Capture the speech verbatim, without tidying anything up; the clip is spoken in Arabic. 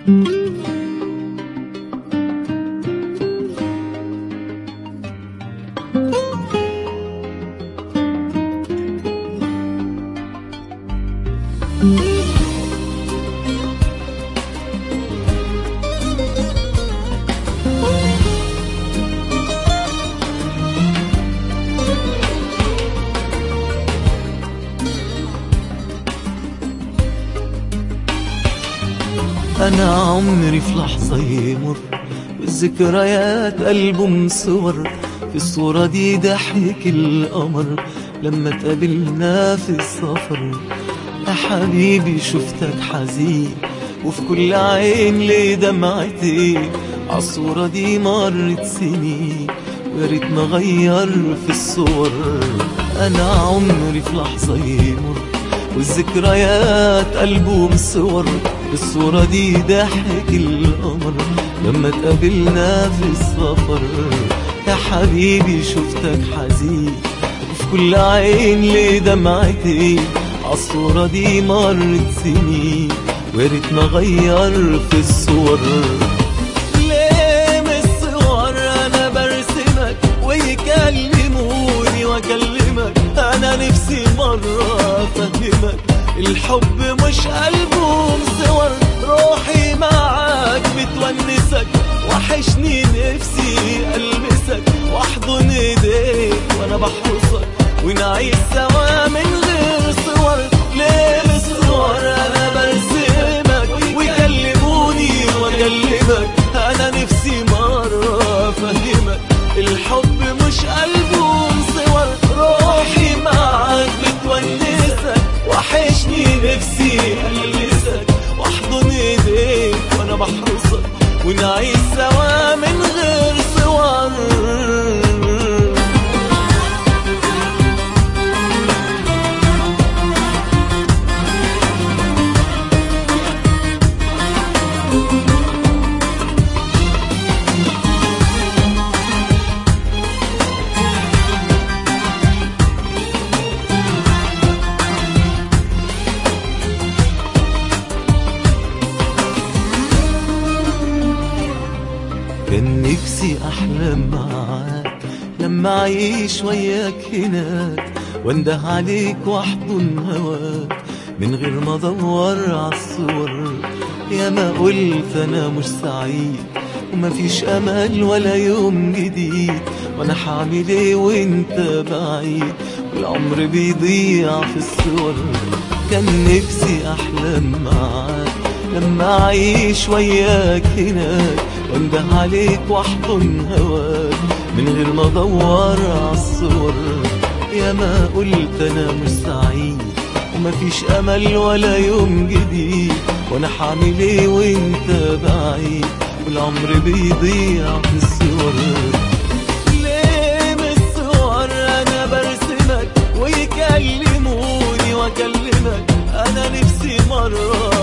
أنا عمري في لحظة يمر والذكريات ألبوم صور، في الصورة دي ضحك القمر لما اتقابلنا في السفر. يا حبيبي شفتك حزين وفي كل عين ليه دمعتي، عالصورة دي مرت سنين وياريت نغير في الصور. أنا عمري في لحظة يمر والذكريات ألبوم صور، الصورة دي ضحك القمر لما اتقابلنا في السفر. يا حبيبي شفتك حزين وفي كل عين ليه دمعتي، عالصورة دي مرت سنين وياريت نغير في الصور. ليه من الصور أنا برسمك ويكلموني وأكلمك، أنا نفسي مرة أفهمك الحب مش ألبوم صور، روحي معاك بتونسك وحشني نفسي ألمسك واحضن ايديك وانا بحرسك ونعيش سوا من غير صور. ليه الصور انا برسمك ويكلموني واكلمك، انا نفسي مرة افهمك الحب مش ألبوم صور، روحي معاك بتونسك وحشني نفسي ألمسك واحضن ايديك وانا بحرسك ونعيش سوا من غير صور. كان نفسي أحلم معاك لما أعيش وياك هناك، وانده عليك واحضن هواك من غير ما أدور عالصور. يا ما قلت أنا مش سعيد ومفيش أمل ولا يوم جديد، وأنا حعمل إيه وأنت بعيد والعمر بيضيع في الصور. كان نفسي أحلم معاك لما أعيش وياك هناك، وانده عليك واحضن هواك من غير ما ادور عالصور. يا ما قلت انا مش سعيد ومفيش امل ولا يوم جديد، وانا حعمل ايه وانت بعيد والعمر بيضيع في الصور. ليه من الصور انا برسمك ويكلموني واكلمك، انا نفسي مرة